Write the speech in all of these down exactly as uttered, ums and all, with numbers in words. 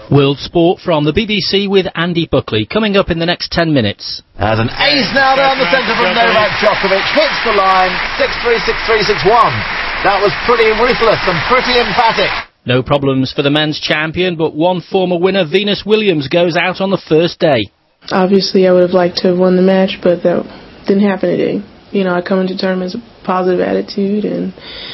World Sport from the B B C with Andy Buckley, coming up in the next ten minutes. As an ace now down the centre from Novak Djokovic, hits the line, six three, six three, six one. That was pretty ruthless and pretty emphatic. No problems for the men's champion, but one former winner, Venus Williams, goes out on the first day. Obviously, I would have liked to have won the match, but that didn't happen today. You know, I come into tournaments with a positive attitude and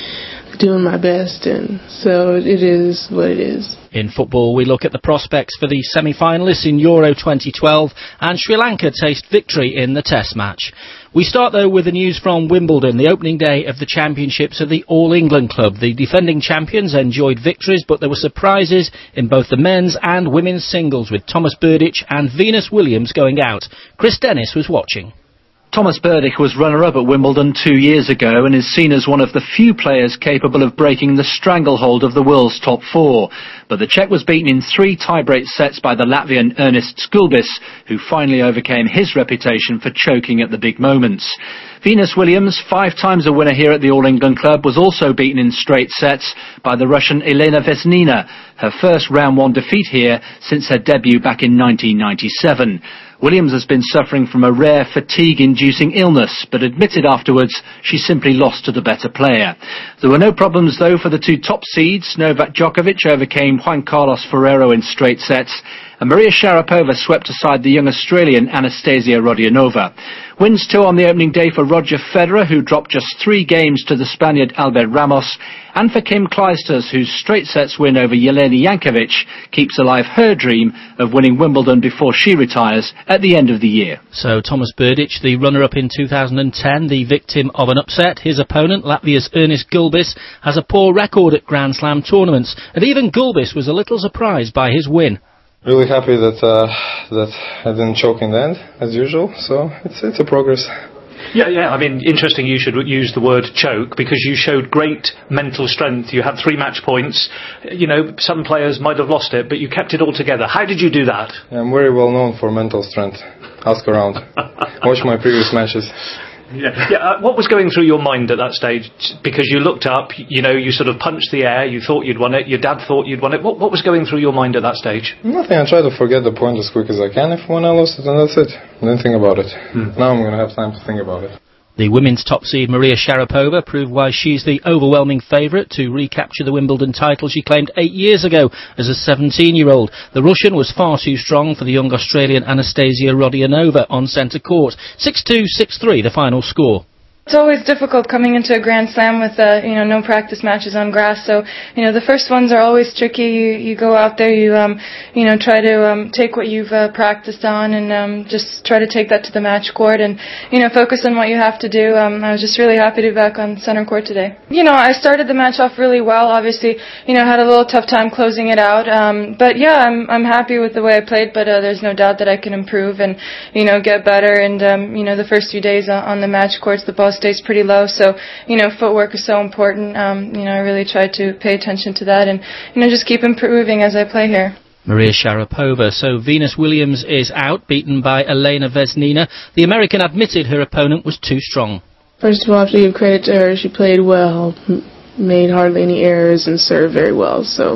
doing my best, and so it is what it is. In football, we look at the prospects for the semi-finalists in Euro twenty twelve, and Sri Lanka taste victory in the Test match. We start, though, with the news from Wimbledon, the opening day of the championships of the All England Club. The defending champions enjoyed victories, but there were surprises in both the men's and women's singles, with Thomas Berdych and Venus Williams going out. Chris Dennis was watching. Thomas Berdych was runner-up at Wimbledon two years ago and is seen as one of the few players capable of breaking the stranglehold of the world's top four. But the Czech was beaten in three tie-break sets by the Latvian Ernsts Gulbis, who finally overcame his reputation for choking at the big moments. Venus Williams, five times a winner here at the All England Club, was also beaten in straight sets by the Russian Elena Vesnina, her first round one defeat here since her debut back in nineteen ninety-seven. Williams has been suffering from a rare fatigue-inducing illness, but admitted afterwards she simply lost to the better player. There were no problems, though, for the two top seeds. Novak Djokovic overcame Juan Carlos Ferrero in straight sets, and Maria Sharapova swept aside the young Australian Anastasia Rodionova. Wins too on the opening day for Roger Federer, who dropped just three games to the Spaniard Albert Ramos, and for Kim Clijsters, whose straight sets win over Jelena Jankovic keeps alive her dream of winning Wimbledon before she retires at the end of the year. So Thomas Berdych, the runner-up in two thousand ten, the victim of an upset. His opponent, Latvia's Ernsts Gulbis, has a poor record at Grand Slam tournaments, and even Gulbis was a little surprised by his win. Really happy that uh, that I didn't choke in the end, as usual, so it's it's a progress. Yeah, yeah, I mean, interesting you should use the word choke, because you showed great mental strength. You had three match points. You know, some players might have lost it, but you kept it all together. How did you do that? Yeah, I'm very well known for mental strength. Ask around. Watch my previous matches. Yeah, yeah. Uh, what was going through your mind at that stage? Because you looked up, you know, you sort of punched the air, you thought you'd won it, your dad thought you'd won it. What, what was going through your mind at that stage? Nothing. I try to forget the point as quick as I can. If when I lost it, then that's it. I didn't think about it. Hmm. Now I'm going to have time to think about it. The women's top seed Maria Sharapova proved why she's the overwhelming favourite to recapture the Wimbledon title she claimed eight years ago as a seventeen-year-old. The Russian was far too strong for the young Australian Anastasia Rodionova on centre court. six two, six three the final score. It's always difficult coming into a Grand Slam with, uh, you know, no practice matches on grass. So, you know, the first ones are always tricky. You, you go out there, you, um, you know, try to um, take what you've uh, practiced on and um, just try to take that to the match court and, you know, focus on what you have to do. Um, I was just really happy to be back on center court today. You know, I started the match off really well. Obviously, you know, had a little tough time closing it out. Um, but yeah, I'm I'm happy with the way I played. But uh, there's no doubt that I can improve and, you know, get better. And um, you know, the first few days on, on the match courts, the ball stays pretty low, so you know footwork is so important. Um, you know I really try to pay attention to that and you know just keep improving as I play here. Maria Sharapova. So Venus Williams is out, beaten by Elena Vesnina. The American admitted her opponent was too strong. First of all, I have to give credit to her. She played well, made hardly any errors, and served very well. So,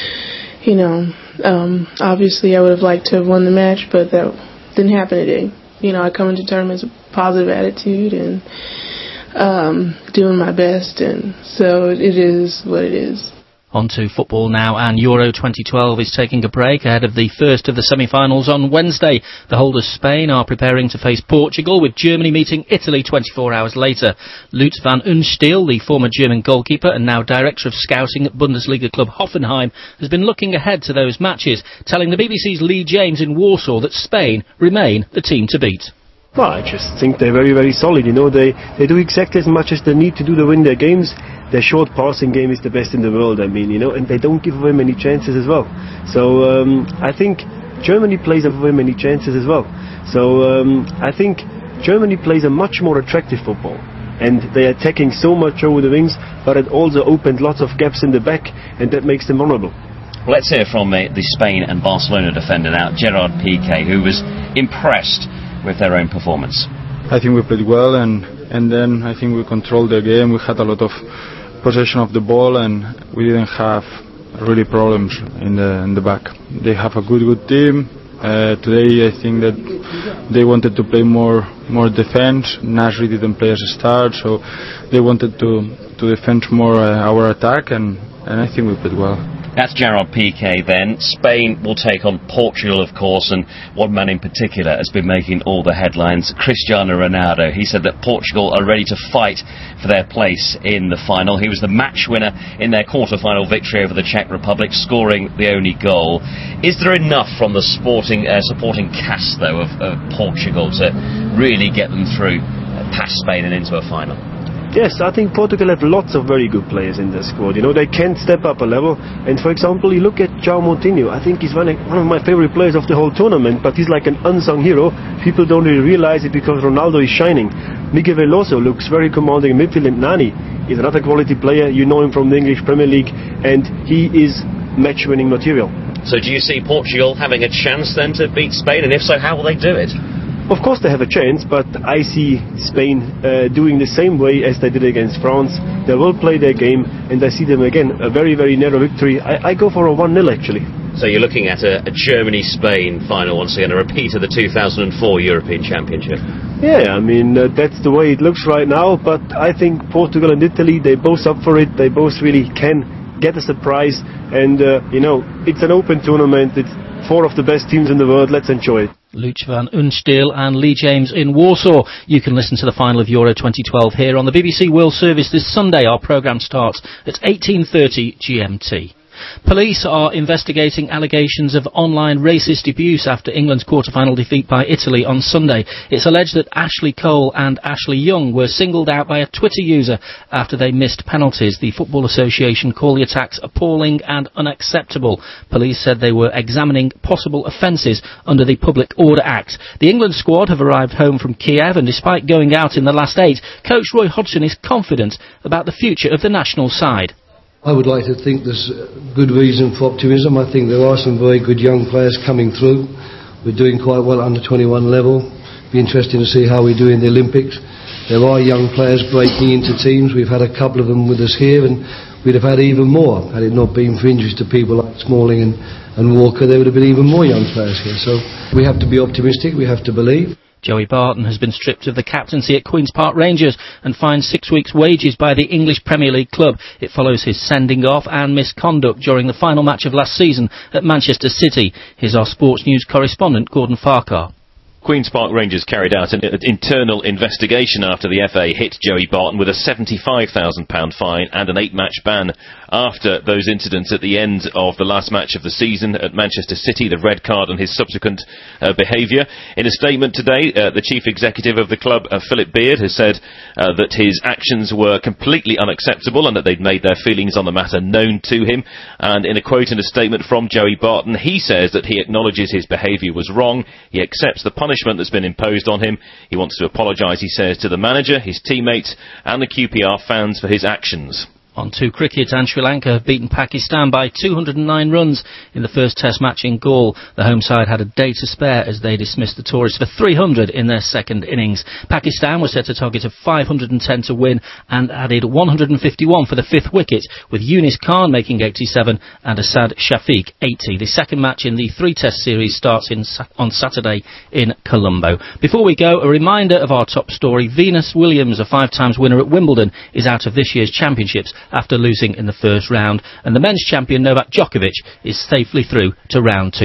you know, um, obviously I would have liked to have won the match, but that didn't happen today. You know, I come into tournaments with a positive attitude and Um, doing my best, and so it is what it is. On to football now, and Euro twenty twelve is taking a break ahead of the first of the semi-finals on Wednesday. The holders Spain are preparing to face Portugal, with Germany meeting Italy twenty-four hours later. Lutz van Unstiel, the former German goalkeeper and now director of scouting at Bundesliga club Hoffenheim, has been looking ahead to those matches, telling the B B C's Lee James in Warsaw that Spain remain the team to beat. Well, I just think they're very, very solid. You know, they, they do exactly as much as they need to do to win their games. Their short passing game is the best in the world, I mean, you know, and they don't give away many chances as well. So um, I think Germany plays away many chances as well. So um, I think Germany plays a much more attractive football. And they're attacking so much over the wings, but it also opened lots of gaps in the back, and that makes them vulnerable. Let's hear from uh, the Spain and Barcelona defender now, Gerard Piqué, who was impressed with their own performance. I think we played well, and and then I think we controlled the game. We had a lot of possession of the ball, and we didn't have really problems in the in the back. They have a good good team. Uh, today I think that they wanted to play more more defense. Nasri didn't play as a start, so they wanted to to defend more uh, our attack, and, and I think we played well. That's Gerard Piqué then. Spain will take on Portugal, of course, and one man in particular has been making all the headlines, Cristiano Ronaldo. He said that Portugal are ready to fight for their place in the final. He was the match winner in their quarter-final victory over the Czech Republic, scoring the only goal. Is there enough from the sporting uh, supporting cast, though, of, of Portugal to really get them through uh, past Spain and into a final? Yes, I think Portugal have lots of very good players in their squad. You know, they can step up a level. And for example, you look at João Moutinho. I think he's one of, one of my favorite players of the whole tournament, but he's like an unsung hero. People don't really realize it because Ronaldo is shining. Miguel Veloso looks very commanding in midfield, and Nani is another quality player. You know him from the English Premier League, and he is match-winning material. So do you see Portugal having a chance then to beat Spain, and if so, how will they do it? Of course they have a chance, but I see Spain uh, doing the same way as they did against France. They will play their game, and I see them again, a very, very narrow victory. I, I go for a one nil actually. So you're looking at a, a Germany-Spain final once again, a repeat of the two thousand four European Championship. Yeah, I mean, uh, that's the way it looks right now, but I think Portugal and Italy, they both up for it. They both really can get a surprise, and, uh, you know, it's an open tournament. It's four of the best teams in the world. Let's enjoy it. Luch van Unstil and Lee James in Warsaw. You can listen to the final of Euro twenty twelve here on the B B C World Service this Sunday. Our programme starts at eighteen thirty G M T. Police are investigating allegations of online racist abuse after England's quarter-final defeat by Italy on Sunday. It's alleged that Ashley Cole and Ashley Young were singled out by a Twitter user after they missed penalties. The Football Association called the attacks appalling and unacceptable. Police said they were examining possible offences under the Public Order Act. The England squad have arrived home from Kiev, and despite going out in the last eight, coach Roy Hodgson is confident about the future of the national side. I would like to think there's good reason for optimism. I think there are some very good young players coming through. We're doing quite well at under twenty-one level. Be interesting to see how we do in the Olympics. There are young players breaking into teams. We've had a couple of them with us here, and we'd have had even more. Had it not been for injuries to people like Smalling and, and Walker, there would have been even more young players here. So we have to be optimistic. We have to believe. Joey Barton has been stripped of the captaincy at Queen's Park Rangers and fined six weeks' wages by the English Premier League club. It follows his sending off and misconduct during the final match of last season at Manchester City. Here's our sports news correspondent, Gordon Farquhar. Queen's Park Rangers carried out an internal investigation after the F A hit Joey Barton with a seventy-five thousand pounds fine and an eight-match ban. After those incidents at the end of the last match of the season at Manchester City, the red card and his subsequent uh, behaviour. In a statement today, uh, the chief executive of the club, uh, Philip Beard, has said uh, that his actions were completely unacceptable and that they'd made their feelings on the matter known to him. And in a quote in a statement from Joey Barton, he says that he acknowledges his behaviour was wrong. He accepts the punishment that's been imposed on him. He wants to apologise, he says, to the manager, his teammates and the Q P R fans for his actions. On to cricket, and Sri Lanka have beaten Pakistan by two hundred and nine runs in the first Test match in Galle. The home side had a day to spare as they dismissed the tourists for three hundred in their second innings. Pakistan was set a target of five hundred and ten to win and added one hundred and fifty-one for the fifth wicket, with Yunis Khan making eighty-seven and Asad Shafiq eighty. The second match in the three-Test series starts in, on Saturday in Colombo. Before we go, a reminder of our top story. Venus Williams, a five times winner at Wimbledon, is out of this year's championships after losing in the first round, and the men's champion Novak Djokovic is safely through to round two.